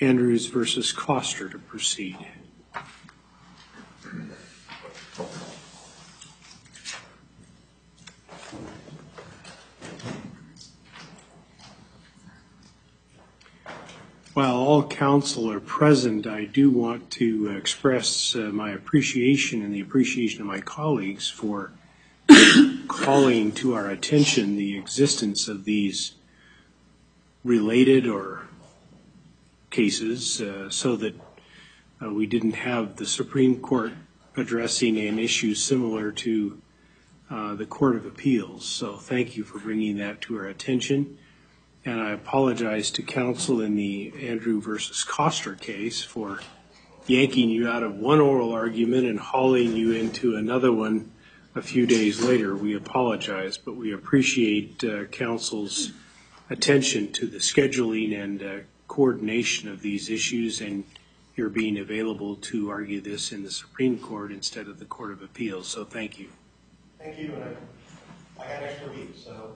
Andrews versus Koster to proceed. While all counsel are present, I do want to express my appreciation and the appreciation of my colleagues for calling to our attention the existence of these related or cases so that we didn't have the Supreme Court addressing an issue similar to the Court of Appeals. So thank you for bringing that to our attention. And I apologize to counsel in the Andrew versus Koster case for yanking you out of one oral argument and hauling you into another one a few days later. We apologize, but we appreciate counsel's attention to the scheduling and coordination of these issues and your being available to argue this in the Supreme Court instead of the Court of Appeals. So thank you. Thank you. And I had extra week, so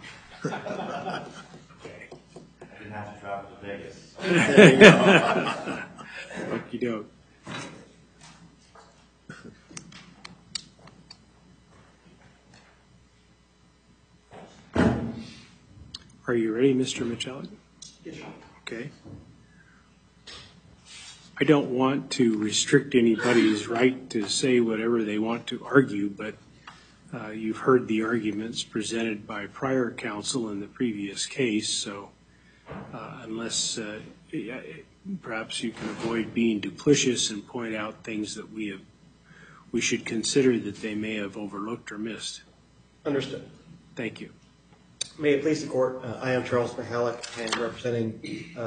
Okay. I didn't have to travel to Vegas. There you go. Okey-doke. Are you ready, Mr. Michalek? yes, sir. Okay. I don't want to restrict anybody's right to say whatever they want to argue, but you've heard the arguments presented by prior counsel in the previous case, so unless perhaps you can avoid being duplicitous and point out things that we should consider that they may have overlooked or missed. Understood. Thank you. May it please the court, I am Charles Michalek, and representing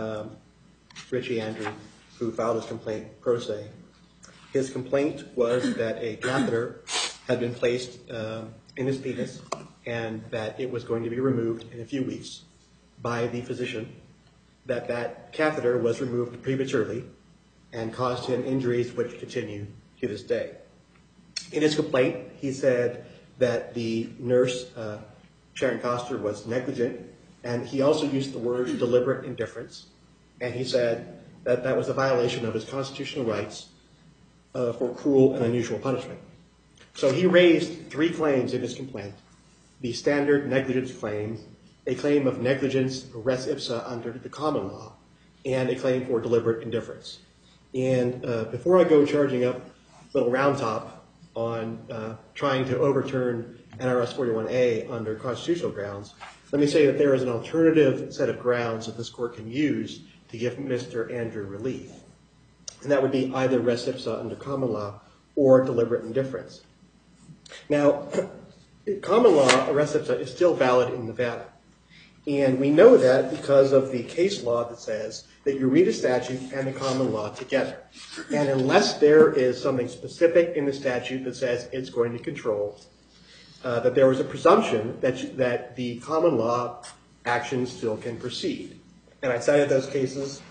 Richie Andrew, who filed his complaint pro se. His complaint was that a catheter had been placed in his penis and that it was going to be removed in a few weeks by the physician, that catheter was removed prematurely and caused him injuries which continue to this day. In his complaint, he said that the nurse, Sharon Koster, was negligent, and he also used the word deliberate indifference, and he said that that was a violation of his constitutional rights for cruel and unusual punishment. So he raised three claims in his complaint: the standard negligence claim, a claim of negligence res ipsa under the common law, and a claim for deliberate indifference. And before I go charging up a little round top on trying to overturn NRS 41A under constitutional grounds, let me say that there is an alternative set of grounds that this court can use to give Mr. Andrew relief. And that would be either res ipsa under common law or deliberate indifference. Now, common law, res ipsa, is still valid in Nevada. And we know that because of the case law that says that you read a statute and the common law together. And unless there is something specific in the statute that says it's going to control, that there was a presumption that the common law actions still can proceed. And I cited those cases.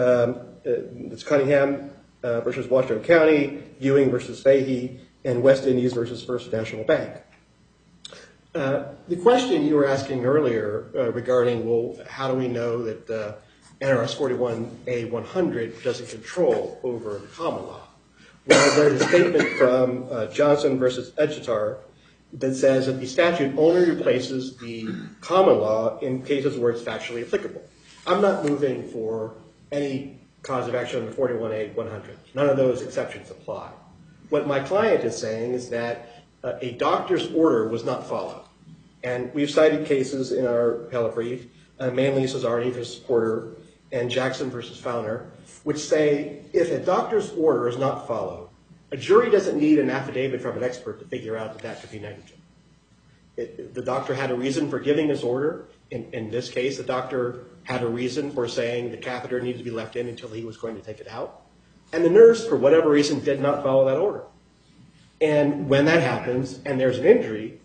It's Cunningham versus Washington County, Ewing versus Fahey, and West Indies versus First National Bank. The question you were asking earlier regarding, well, how do we know that NRS 41A 100 doesn't control over the common law? Well, there's a statement from Johnson versus Edgetar that says that the statute only replaces the common law in cases where it's factually applicable. I'm not moving for any cause of action under 41A 100. None of those exceptions apply. What my client is saying is that a doctor's order was not followed. And we've cited cases in our appellate brief, mainly Cesarni versus Porter and Jackson versus Fowler, which say if a doctor's order is not followed, a jury doesn't need an affidavit from an expert to figure out that that could be negligent. The doctor had a reason for giving this order. In this case, the doctor had a reason for saying the catheter needed to be left in until he was going to take it out. And the nurse, for whatever reason, did not follow that order. And when that happens and there's an injury,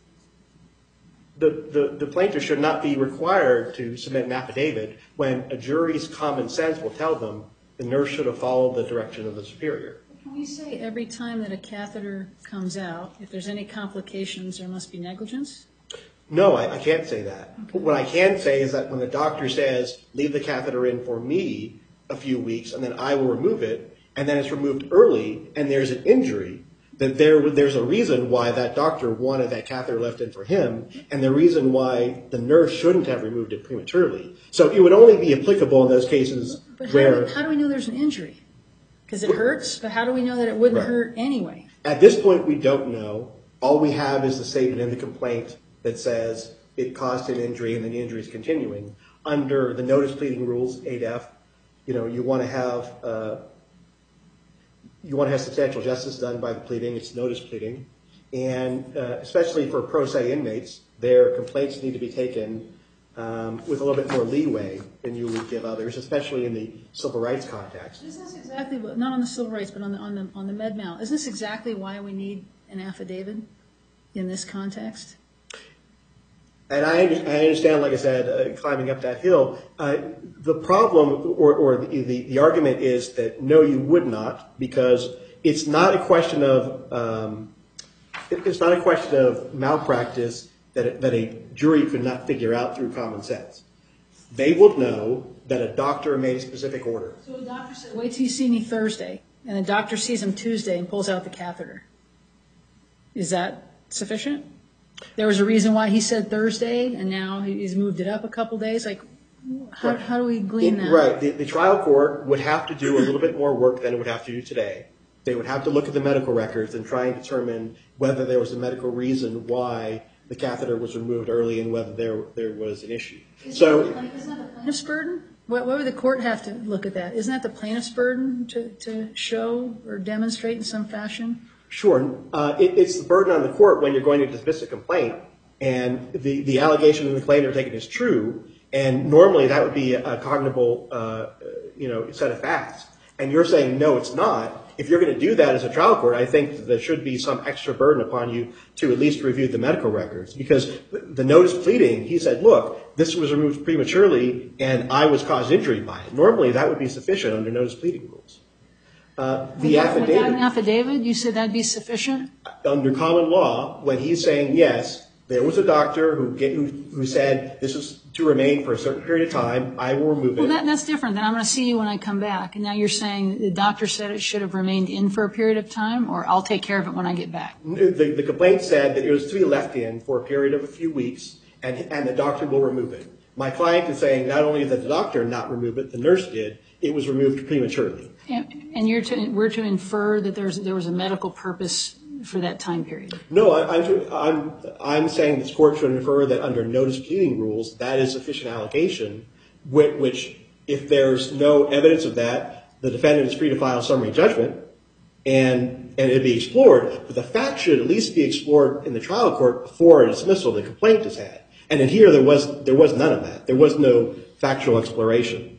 the plaintiff should not be required to submit an affidavit when a jury's common sense will tell them the nurse should have followed the direction of the superior. Can we say every time that a catheter comes out, if there's any complications, there must be negligence? No, I can't say that. Okay. What I can say is that when the doctor says, leave the catheter in for me, a few weeks, and then I will remove it, and then it's removed early, and there's an injury, that there's a reason why that doctor wanted that catheter left in for him, and the reason why the nurse shouldn't have removed it prematurely. So it would only be applicable in those cases where... How do we know there's an injury? Because it hurts, but how do we know that it wouldn't Right. hurt anyway? At this point, we don't know. All we have is the statement in the complaint that says it caused an injury and the injury is continuing. Under the notice pleading rules, 8F, you want to have substantial justice done by the pleading. It's notice pleading. And especially for pro se inmates, their complaints need to be taken with a little bit more leeway than you would give others, especially in the civil rights context. Isn't this exactly what, not on the civil rights, but on the med mal, isn't this exactly why we need an affidavit in this context? And I understand, like I said, climbing up that hill. The problem or the argument is that no, you would not, because it's not a question of malpractice that a jury could not figure out through common sense. They will know that a doctor made a specific order. So a doctor said, wait till you see me Thursday, and the doctor sees him Tuesday and pulls out the catheter. Is that sufficient? There was a reason why he said Thursday, and now he's moved it up a couple days. Like, how do we glean that? Right. The trial court would have to do a little bit more work than it would have to do today. They would have to look at the medical records and try and determine whether there was a medical reason why the catheter was removed early and whether there was an issue. Isn't that the plaintiff's burden? Why would the court have to look at that? Isn't that the plaintiff's burden to show or demonstrate in some fashion? Sure. It's the burden on the court when you're going to dismiss a complaint and the allegation in the claim they're taking is true, and normally that would be a cognizable set of facts. And you're saying, no, it's not. If you're going to do that as a trial court, I think that there should be some extra burden upon you to at least review the medical records. Because the notice pleading, he said, look, this was removed prematurely and I was caused injury by it. Normally that would be sufficient under notice pleading rules. The affidavit. Without an affidavit, you said that'd be sufficient? Under common law, when he's saying, yes, there was a doctor who said this is to remain for a certain period of time, I will remove it. Well, that's different. Then I'm going to see you when I come back. And now you're saying the doctor said it should have remained in for a period of time, or I'll take care of it when I get back? The complaint said that it was to be left in for a period of a few weeks, and the doctor will remove it. My client is saying not only did the doctor not remove it, the nurse did, it was removed prematurely. And we're to infer that there was a medical purpose for that time period? No, I'm saying this court should infer that under notice pleading rules, that is sufficient allegation, which if there's no evidence of that, the defendant is free to file summary judgment and it'd be explored. But the fact should at least be explored in the trial court before a dismissal the complaint is had. And in here, there was none of that. There was no factual exploration.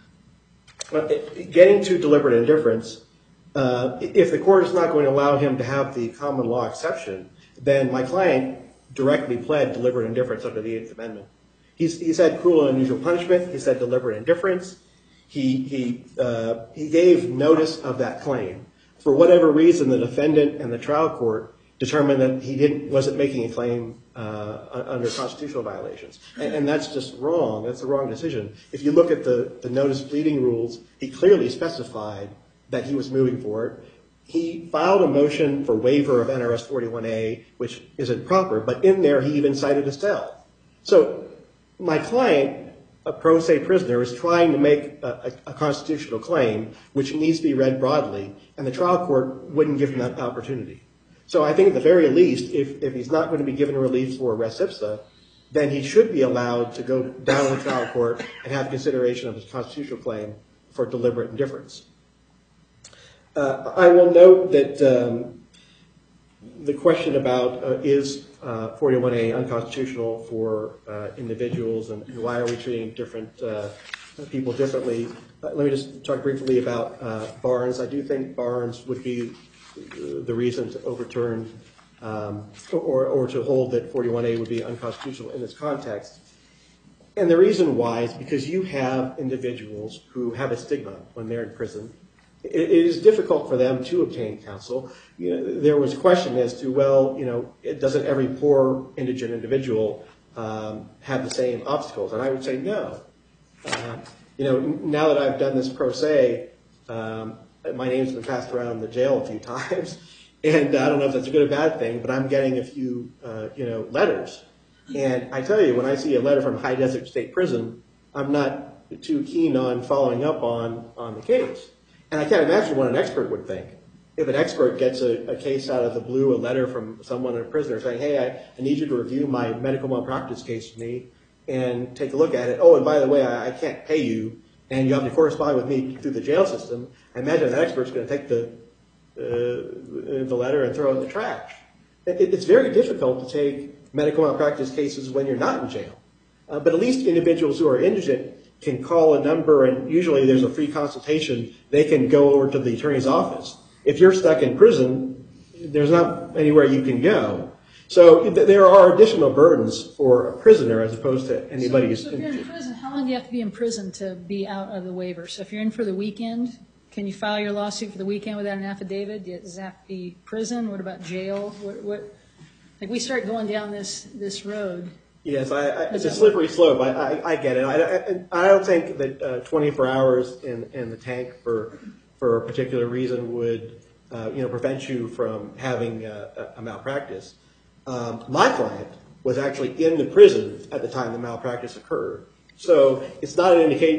Getting to deliberate indifference, if the court is not going to allow him to have the common law exception, then my client directly pled deliberate indifference under the 8th Amendment. He said cruel and unusual punishment. He said deliberate indifference. He gave notice of that claim. For whatever reason, the defendant and the trial court determined that he wasn't making a claim under constitutional violations. And that's just wrong. That's the wrong decision. If you look at the notice pleading rules, he clearly specified that he was moving for it. He filed a motion for waiver of NRS 41A, which isn't proper, but in there he even cited Estelle. So my client, a pro se prisoner, is trying to make a constitutional claim, which needs to be read broadly, and the trial court wouldn't give him that opportunity. So I think at the very least, if he's not going to be given relief for res ipsa, then he should be allowed to go down to the trial court and have consideration of his constitutional claim for deliberate indifference. I will note that the question about is 41A unconstitutional for individuals and why are we treating different people differently. Let me just talk briefly about Barnes. I do think Barnes would be the reason to overturn or to hold that 41A would be unconstitutional in this context. And the reason why is because you have individuals who have a stigma when they're in prison. It is difficult for them to obtain counsel. There was a question as to, well, doesn't every poor indigent individual have the same obstacles? And I would say no. now that I've done this pro se, my name's been passed around the jail a few times, and I don't know if that's a good or bad thing, but I'm getting a few, letters. And I tell you, when I see a letter from High Desert State Prison, I'm not too keen on following up on the case. And I can't imagine what an expert would think. If an expert gets a case out of the blue, a letter from someone in a prisoner saying, hey, I need you to review my medical malpractice case for me and take a look at it. Oh, and by the way, I can't pay you, and you have to correspond with me through the jail system. I imagine that expert's going to take the letter and throw it in the trash. It's very difficult to take medical malpractice cases when you're not in jail. But at least individuals who are indigent can call a number, and usually there's a free consultation. They can go over to the attorney's office. If you're stuck in prison, there's not anywhere you can go. So there are additional burdens for a prisoner as opposed to anybody who's So if you're in prison, how long do you have to be in prison to be out of the waiver? So if you're in for the weekend, can you file your lawsuit for the weekend without an affidavit? Does it have to be prison? What about jail? What like we start going down this road. Yes, it's a slippery slope. I get it. I don't think that 24 hours in the tank for a particular reason would prevent you from having a malpractice. My client was actually in the prison at the time the malpractice occurred, so it's not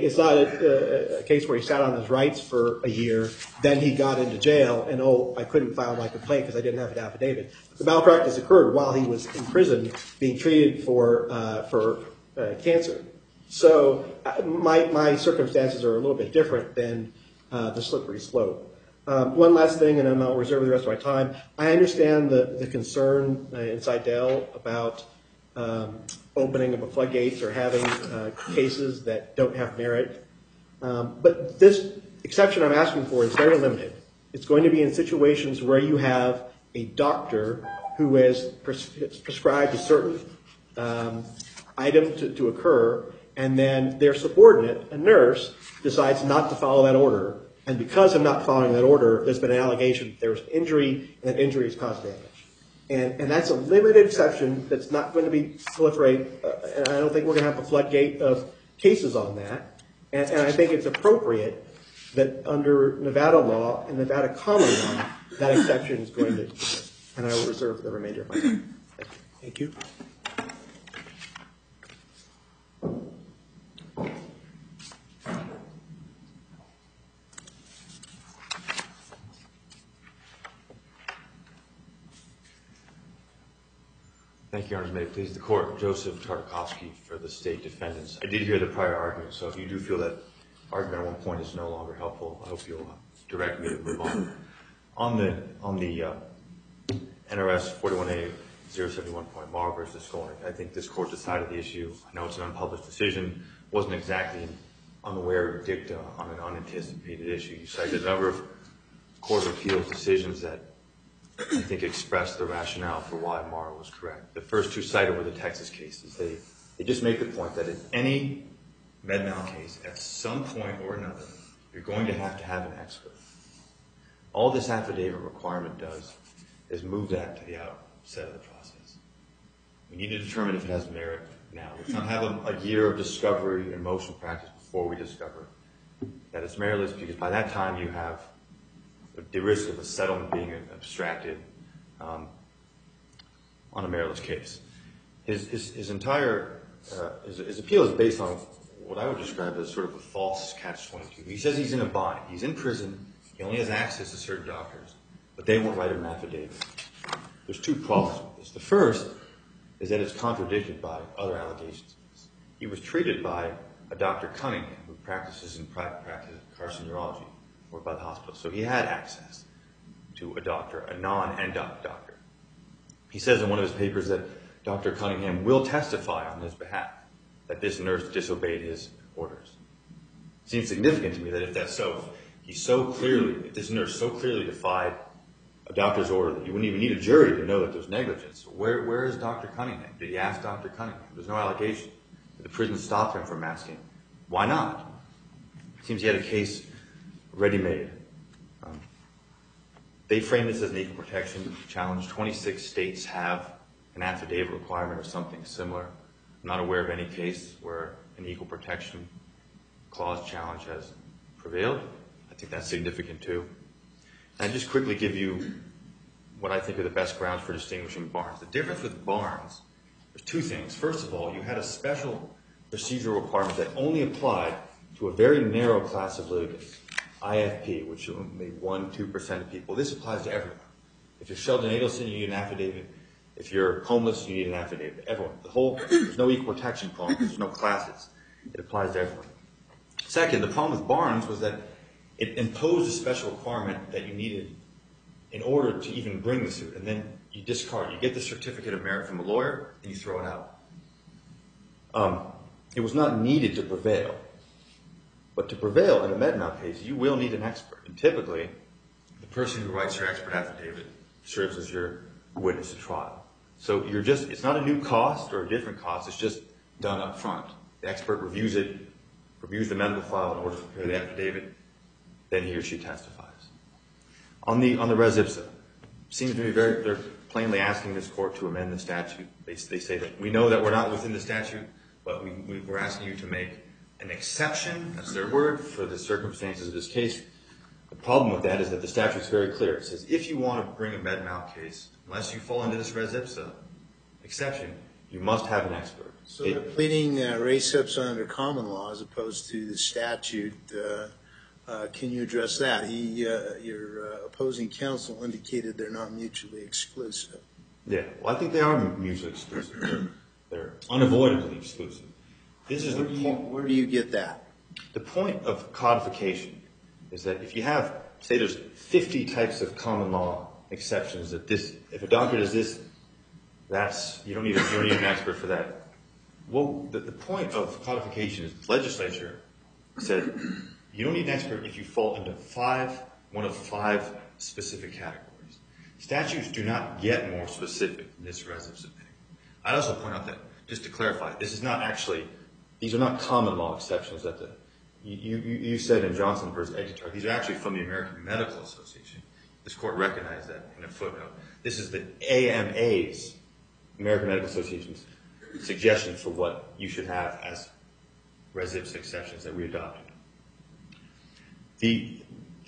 a case where he sat on his rights for a year, then he got into jail, and I couldn't file my complaint because I didn't have an affidavit. The malpractice occurred while he was in prison being treated for cancer. So my circumstances are a little bit different than the slippery slope. One last thing, and then I'll reserve the rest of my time. I understand the concern in Seidel about opening up a floodgates or having cases that don't have merit. But this exception I'm asking for is very limited. It's going to be in situations where you have a doctor who has prescribed a certain item to occur, and then their subordinate, a nurse, decides not to follow that order. And because of not following that order, there's been an allegation that there was injury, and that injury has caused damage. And that's a limited exception that's not going to be proliferate, and I don't think we're going to have a floodgate of cases on that. And I think it's appropriate that under Nevada law and Nevada common law, that exception is going to exist. And I will reserve the remainder of my time. Thank you. Thank you, Your Honors. May it please the Court. Joseph Tartakovsky for the State Defendants. I did hear the prior argument, so if you do feel that argument at one point is no longer helpful, I hope you'll direct me to move on. On the NRS 41A-071.MAR versus Skolnick, I think this Court decided the issue. I know it's an unpublished decision. Wasn't exactly unaware of dicta on an unanticipated issue. You cited a number of Court of Appeals decisions that I think expressed the rationale for why Marra was correct. The first two cited were the Texas cases. They just make the point that in any med-mal case, at some point or another, you're going to have an expert. All this affidavit requirement does is move that to the outset of the process. We need to determine if it has merit now. Let's not have a year of discovery and motion practice before we discover that it's meritless, because by that time you have the risk of a settlement being abstracted on a meritless case. His entire appeal is based on what I would describe as sort of a false catch-22. He says he's in a bind. He's in prison. He only has access to certain doctors, but they won't write him an affidavit. There's two problems with this. The first is that it's contradicted by other allegations. He was treated by a Dr. Cunningham, who practices in private practice of carcinology, or by the hospital. So he had access to a doctor, a non-NDOC doctor. He says in one of his papers that Dr. Cunningham will testify on his behalf that this nurse disobeyed his orders. It seems significant to me that if that's so, if this nurse so clearly defied a doctor's order that you wouldn't even need a jury to know that there's negligence, where is Dr. Cunningham? Did he ask Dr. Cunningham? There's no allegation. Did the prison stop him from asking? Why not? It seems he had a case ready-made. They frame this as an equal protection challenge. 26 states have an affidavit requirement or something similar. I'm not aware of any case where an equal protection clause challenge has prevailed. I think that's significant too. And I just quickly give you what I think are the best grounds for distinguishing Barnes. The difference with Barnes, there's two things. First of all, you had a special procedural requirement that only applied to a very narrow class of litigants, IFP, which maybe 1-2% of people. This applies to everyone. If you're Sheldon Adelson, you need an affidavit. If you're homeless, you need an affidavit. Everyone. There's no equal protection clause. There's no classes. It applies to everyone. Second, the problem with Barnes was that it imposed a special requirement that you needed in order to even bring the suit, and then you discard. You get the certificate of merit from a lawyer, and you throw it out. It was not needed to prevail. But to prevail in a Med-Mal case, you will need an expert. And typically, the person who writes your expert affidavit serves as your witness at trial. So it's not a new cost or a different cost. It's just done up front. The expert reviews it, reviews the medical file in order to prepare the affidavit. Then he or she testifies. On the res ipsa, seems to me they're plainly asking this court to amend the statute. They say that we know that we're not within the statute, but we're asking you to make an exception, that's their word, for the circumstances of this case. The problem with that is that the statute's very clear. It says if you want to bring a Med-Mal case, unless you fall into this res ipsa exception, you must have an expert. So they're pleading res ipsa under common law as opposed to the statute. Can you address that? Your opposing counsel indicated they're not mutually exclusive. Yeah, well, I think they are mutually exclusive. They're unavoidably exclusive. This is Where do you get that? The point of codification is that if you have, say there's 50 types of common law exceptions that if a doctor does this, you don't need an expert for that. Well, the point of codification is the legislature said you don't need an expert if you fall into one of five specific categories. Statutes do not get more specific in this res ipsa thing. I'd also point out that, just to clarify, these are not common law exceptions that you said in Johnson versus Edgetar. These are actually from the American Medical Association. This court recognized that in a footnote. This is the AMA's, American Medical Association's, suggestion for what you should have as res ipsa exceptions that we adopted. It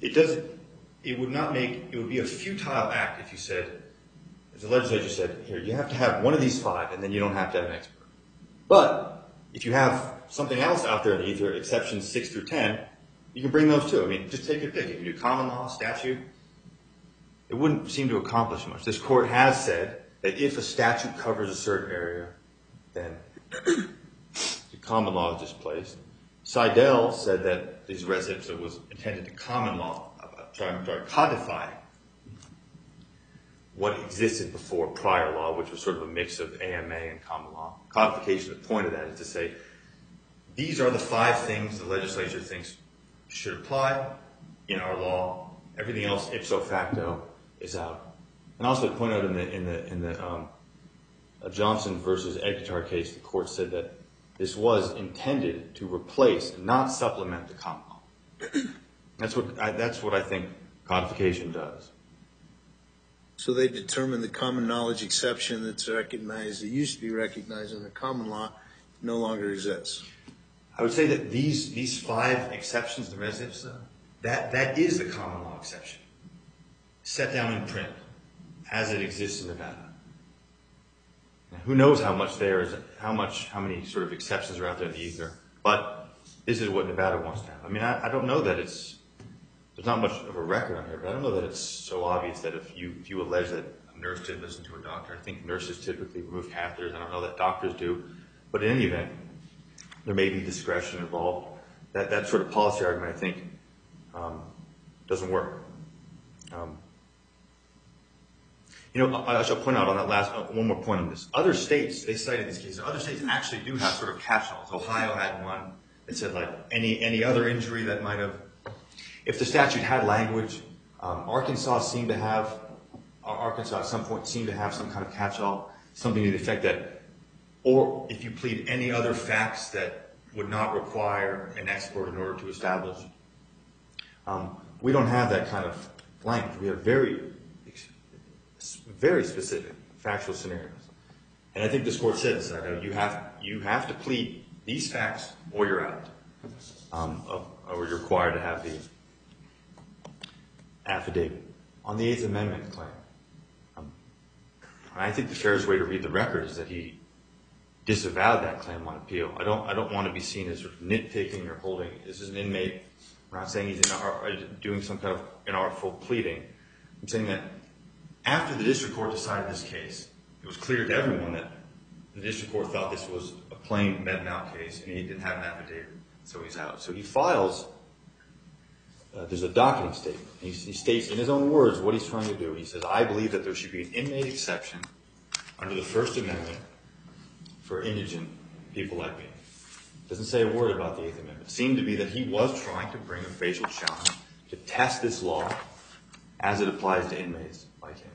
would be a futile act if you said, as the legislature said, here, you have to have one of these five, and then you don't have to have an expert. But if you have something else out there in either exceptions 6 through 10, you can bring those too. I mean, just take your pick. You can do common law, statute. It wouldn't seem to accomplish much. This court has said that if a statute covers a certain area, then the common law is displaced. Seidel said that this res ipsa was intended to codify what existed before prior law, which was sort of a mix of AMA and common law. Codification, the point of that is to say, these are the five things the legislature thinks should apply in our law. Everything else, ipso facto, is out. And also to point out in the Johnson versus Edgetar case, the court said that this was intended to replace, not supplement, the common law. That's what I think codification does. So they determined the common knowledge exception that's recognized, it used to be recognized in the common law, no longer exists. I would say that these five exceptions to res ipsa, that is the common law exception, set down in print as it exists in Nevada. Now, who knows how much there is, how many sort of exceptions are out there in the ether, but this is what Nevada wants to have. I mean, I don't know that there's not much of a record on here, but I don't know that it's so obvious that if you allege that a nurse did listen to a doctor, I think nurses typically remove catheters. I don't know that doctors do. But in any event, there may be discretion involved. That sort of policy argument, I think, doesn't work. I shall point out on that last, one more point on this. Other states, they cited these cases, other states actually do have sort of catch-alls. Ohio had one that said, like, any other injury that might have, if the statute had language, Arkansas at some point seemed to have some kind of catch-all, something to the effect that, or if you plead any other facts that would not require an expert in order to establish. We don't have that kind of language. We have very specific factual scenarios. And I think this court said this, you have to plead these facts or you're out. or you're required to have the affidavit. On the Eighth Amendment claim, I think the fairest way to read the record is that he disavowed that claim on appeal. I don't want to be seen as sort of nitpicking or holding. This is an inmate. I'm not saying he's doing some kind of inartful pleading. I'm saying that after the district court decided this case, it was clear to everyone that the district court thought this was a plain Med-Mal case, and he didn't have an affidavit, so he's out. So he files. There's a docketing statement. He states in his own words what he's trying to do. He says, I believe that there should be an inmate exception under the First Amendment for indigent people like me. Doesn't say a word about the Eighth Amendment. It seemed to be that he was trying to bring a facial challenge to test this law as it applies to inmates like him.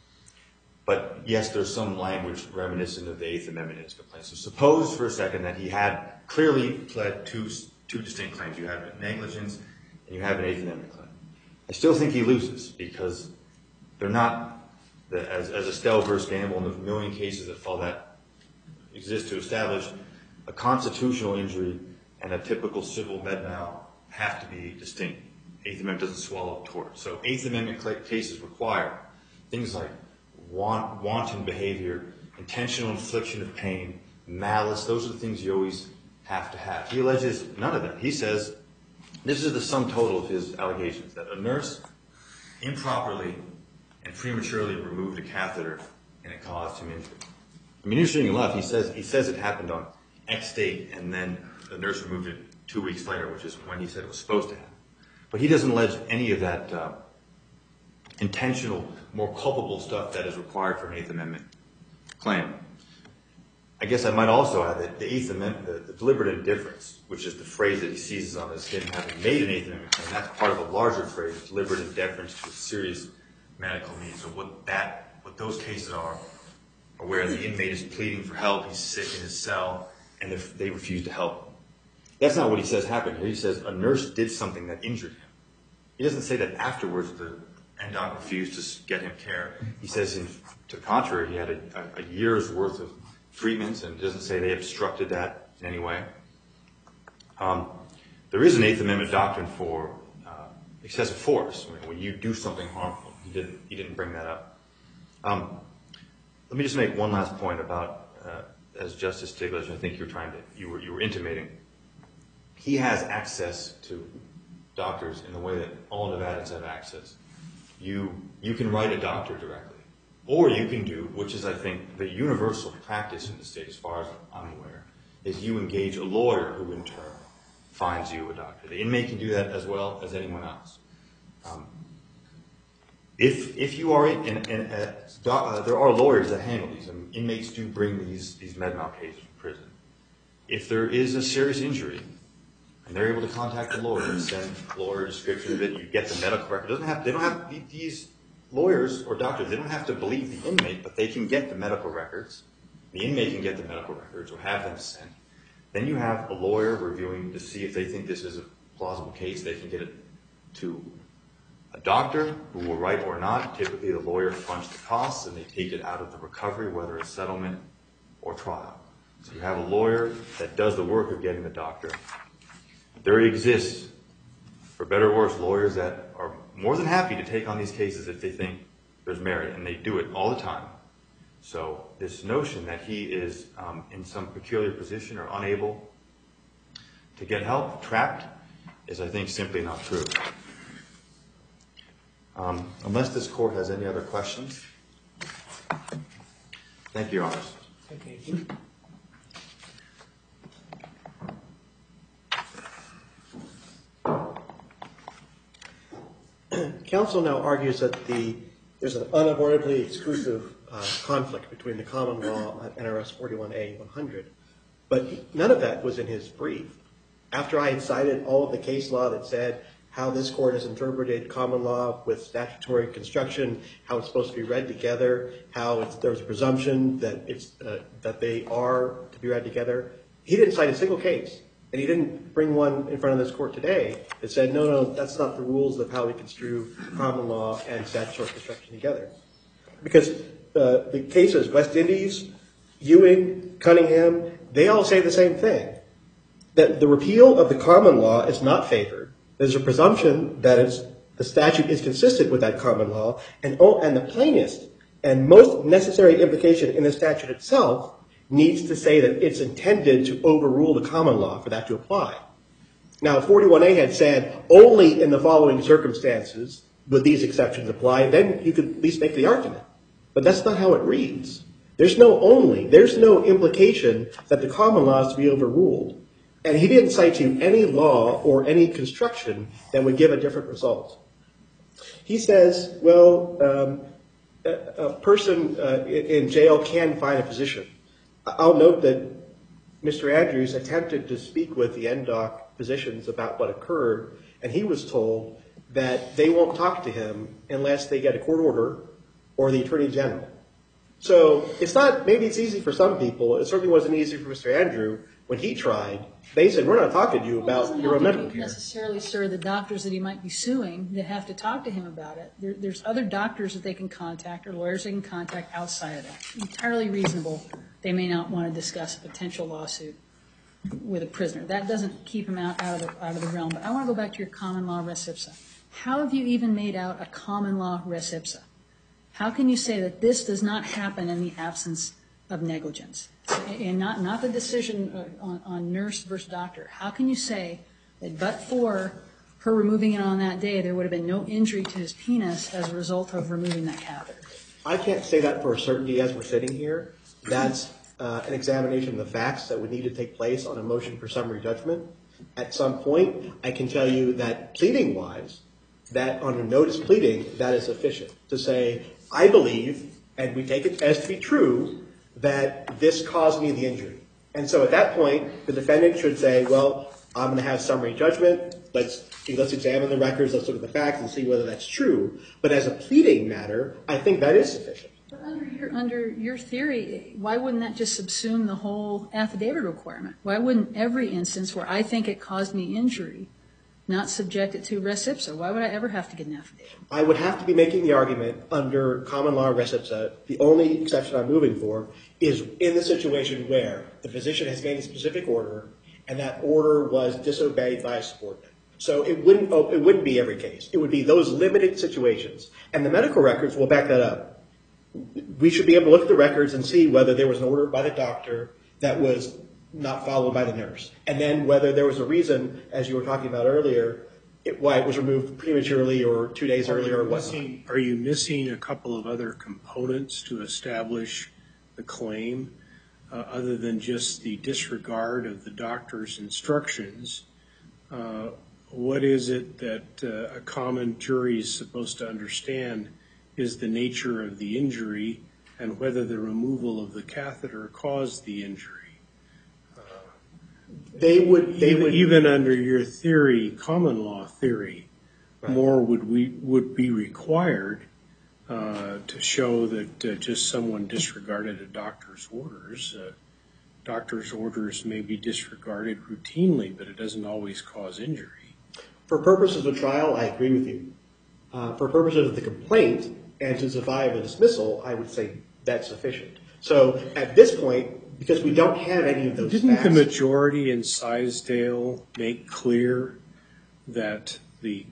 But yes, there's some language reminiscent of the Eighth Amendment in his complaint. So suppose for a second that he had clearly pled two distinct claims. You have negligence and you have an Eighth Amendment claim. I still think he loses because they're not, as Estelle versus Gamble and the million cases that follow that exist to establish a constitutional injury and a typical civil Med-Mal have to be distinct. Eighth Amendment doesn't swallow tort. So Eighth Amendment cases require things like wanton behavior, intentional infliction of pain, malice. Those are the things you always have to have. He alleges none of that. He says, this is the sum total of his allegations, that a nurse improperly and prematurely removed a catheter and it caused him injury. I mean, interesting enough, he says it happened on X date and then the nurse removed it 2 weeks later, which is when he said it was supposed to happen. But he doesn't allege any of that intentional, more culpable stuff that is required for an Eighth Amendment claim. I guess I might also add that the Eighth Amendment, the deliberate indifference, which is the phrase that he seizes on as him having made an Eighth Amendment claim, that's part of a larger phrase, deliberate indifference to a serious medical need. So what those cases are where the inmate is pleading for help, he's sick in his cell, and they refuse to help him. That's not what he says happened here. He says a nurse did something that injured him. He doesn't say that afterwards the NDOC refused to get him care. He says, to the contrary, he had a year's worth of treatments, and doesn't say they obstructed that in any way. There is an Eighth Amendment doctrine for excessive force, when you do something harmful. He didn't bring that up. Let me just make one last point about, as Justice Stiglitz, I think you were intimating. He has access to doctors in the way that all Nevadans have access. You can write a doctor directly, or you can do, which is I think the universal practice in the state, as far as I'm aware, is you engage a lawyer who in turn finds you a doctor. The inmate can do that as well as anyone else. If you are there are lawyers that handle these. And inmates do bring these Med-Mal cases from prison. If there is a serious injury, and they're able to contact the lawyer and send a lawyer a description of it, you get the medical record. They don't have these lawyers or doctors. They don't have to believe the inmate, but they can get the medical records. The inmate can get the medical records or have them sent. Then you have a lawyer reviewing to see if they think this is a plausible case. They can get it to a doctor who will write or not. Typically, the lawyer fronts the costs, and they take it out of the recovery, whether it's settlement or trial. So you have a lawyer that does the work of getting the doctor. There exists, for better or worse, lawyers that are more than happy to take on these cases if they think there's merit, and they do it all the time. So this notion that he is in some peculiar position or unable to get help, trapped, is, I think, simply not true. Unless this court has any other questions. Thank you, Your Honors. Thank you. Counsel now argues that there's an unavoidably exclusive conflict between the common law and NRS 41A-100, but none of that was in his brief. After I had cited all of the case law that said how this court has interpreted common law with statutory construction, how it's supposed to be read together, how there's a presumption that they are to be read together, he didn't cite a single case. And he didn't bring one in front of this court today that said, no, that's not the rules of how we construe common law and statutory construction together. Because the cases, West Indies, Ewing, Cunningham, they all say the same thing. that the repeal of the common law is not favored. There's a presumption that the statute is consistent with that common law, and the plainest and most necessary implication in the statute itself needs to say that it's intended to overrule the common law for that to apply. Now, if 41A had said only in the following circumstances would these exceptions apply, then you could at least make the argument. But that's not how it reads. There's no implication that the common law is to be overruled. And he didn't cite to you any law or any construction that would give a different result. He says, well, a person in jail can find a physician. I'll note that Mr. Andrews attempted to speak with the NDOC physicians about what occurred, and he was told that they won't talk to him unless they get a court order or the Attorney General. So maybe it's easy for some people. It certainly wasn't easy for Mr. Andrew when he tried. They said, we're not talking to you about your medical care. Necessarily, sir, the doctors that he might be suing that have to talk to him about it. There's other doctors that they can contact or lawyers they can contact outside of that. Entirely reasonable. They may not want to discuss a potential lawsuit with a prisoner. That doesn't keep him out of the realm. But I want to go back to your common law res ipsa. How have you even made out a common law res ipsa? How can you say that this does not happen in the absence of negligence? And not the decision on nurse versus doctor. How can you say that but for her removing it on that day, there would have been no injury to his penis as a result of removing that catheter? I can't say that for a certainty as we're sitting here. That's an examination of the facts that would need to take place on a motion for summary judgment. At some point, I can tell you that pleading-wise, that on a notice pleading, that is sufficient to say, I believe, and we take it as to be true, that this caused me the injury. And so at that point, the defendant should say, well, I'm going to have summary judgment. Let's examine the records, let's look at the facts and see whether that's true. But as a pleading matter, I think that is sufficient. But under your theory, why wouldn't that just subsume the whole affidavit requirement? Why wouldn't every instance where I think it caused me injury not subject it to res ipsa? Why would I ever have to get an affidavit? I would have to be making the argument under common law res ipsa. The only exception I'm moving for is in the situation where the physician has made a specific order and that order was disobeyed by a subordinate. So it wouldn't be every case. It would be those limited situations. And the medical records will back that up. We should be able to look at the records and see whether there was an order by the doctor that was not followed by the nurse. And then whether there was a reason, as you were talking about earlier, why it was removed prematurely or 2 days earlier or whatnot. Are you missing a couple of other components to establish the claim other than just the disregard of the doctor's instructions? What is it that a common jury is supposed to understand is the nature of the injury and whether the removal of the catheter caused the injury? They would even under your theory, common law theory, right, more would be required to show that just someone disregarded a doctor's orders. Doctor's orders may be disregarded routinely, but it doesn't always cause injury. For purposes of trial, I agree with you. For purposes of the complaint and to survive a dismissal, I would say that's sufficient. So at this point, because we don't have any of those facts. Didn't the majority in Sisdale make clear that the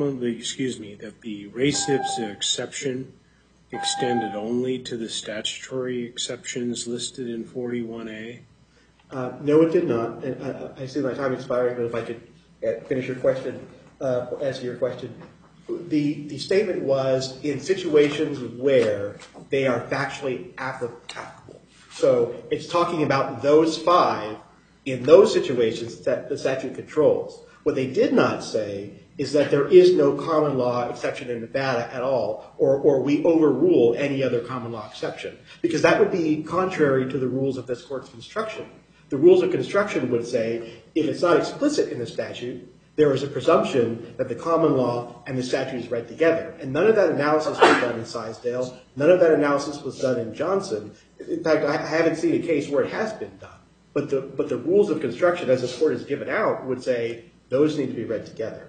res ipsa exception extended only to the statutory exceptions listed in 41A? No, it did not. And I see my time expiring, but if I could finish your question, answer your question. The statement was in situations where they are factually applicable. So it's talking about those 5 in those situations that the statute controls. What they did not say is that there is no common law exception in Nevada at all, or we overrule any other common law exception, because that would be contrary to the rules of this court's construction. The rules of construction would say if it's not explicit in the statute, there is a presumption that the common law and the statute is read together. And none of that analysis was done in Sisdale. None of that analysis was done in Johnson. In fact, I haven't seen a case where it has been done. But the rules of construction, as this court has given out, would say those need to be read together.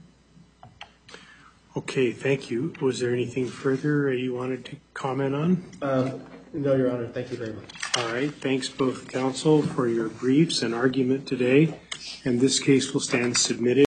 Okay, thank you. Was there anything further you wanted to comment on? No, Your Honor. Thank you very much. All right. Thanks both counsel for your briefs and argument today. And this case will stand submitted.